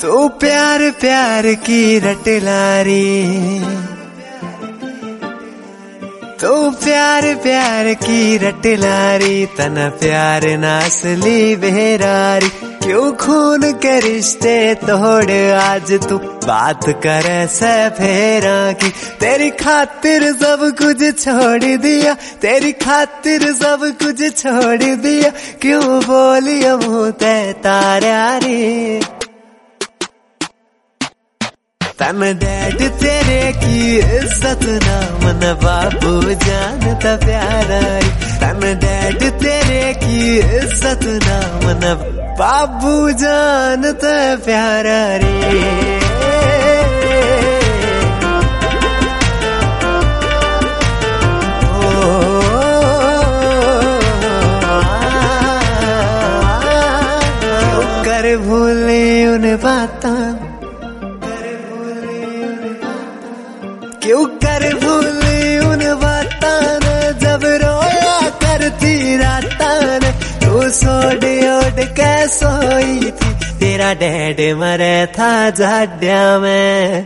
तू प्यार प्यार की रट लारी, तू प्यार प्यार की रट लारी, तना प्यार नासली बेरारी। क्यों खून के रिश्ते तोड़ आज तू बात करे से फेरा की। तेरी खातिर सब कुछ छोड़ दिया, तेरी खातिर सब कुछ छोड़ दिया। क्यों बोलिया मुँह ते तारारी, तन डैड तेरे की इज्जत ना मन बाबू जानता प्यारा। तन डैड तेरे की इज्जत ना मन बाबू जानता प्यारा रे। कर भूले उन बातां, क्यों कर भूली उन बातां जब रोया करती रातां। तू सोड ओड के सोई थी, तेरा डैड मरे था जाड्या में।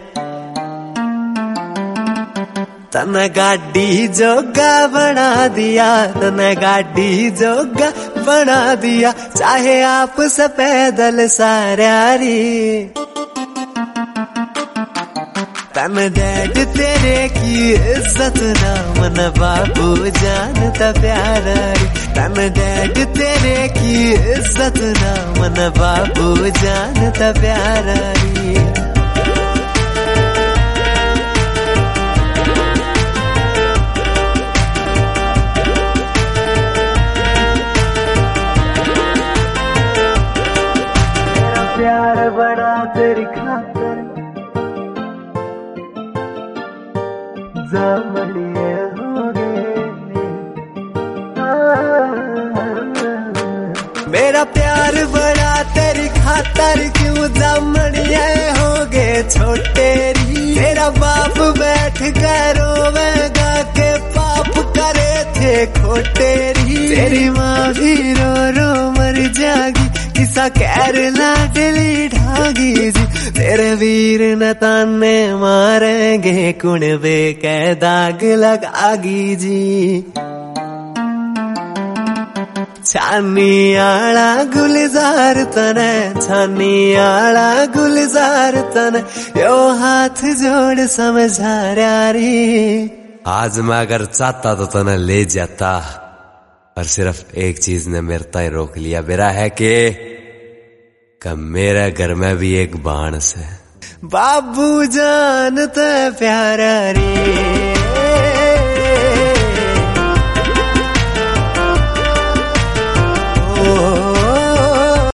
तने गाड़ी जोगा बना दिया, तने गाड़ी जोगा बना दिया। चाहे आप से पैदल सारारी, तन डैड तेरे की इज्जत ना मन बाबू जानता प्यारा। तन डैड तेरे की इज्जत ना मन बाबू जानता प्यारा। मेरा प्यार बड़ा तेरी खातिर जामड़िए हो गए। मेरा प्यार बड़ा तेरी खातर क्यों जामड़िए हो गए छोटे री। तेरा बाप बैठ कर रोवेगा के पाप करे थे खोटे री। तेरी माँ भी रो रो मर जागी, किसा कैर लाडली ढागी जी। तेरे वीर न ताने मारेंगे, कुणबे के दाग लगागी जी। छानी आला गुलजार तने, छानी आला गुलजार तने, यो हाथ जोड़ समझा री। आज मैं अगर चाहता तो तने ले जाता, पर सिर्फ एक चीज ने मेरे ताई रोक लिया। मेरा है कि मेरे घर में भी एक बाण से बाबू जानता प्यारा रे।